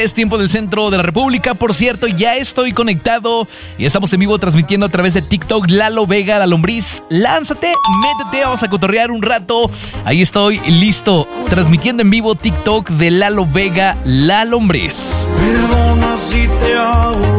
Es tiempo del centro de la República. Por cierto, ya estoy conectado y estamos en vivo transmitiendo a través de TikTok. Lalo Vega, la lombriz. Lánzate, métete, vamos a cotorrear un rato. Ahí estoy, listo. Transmitiendo en vivo TikTok de Lalo Vega, la lombriz. Perdona si te hago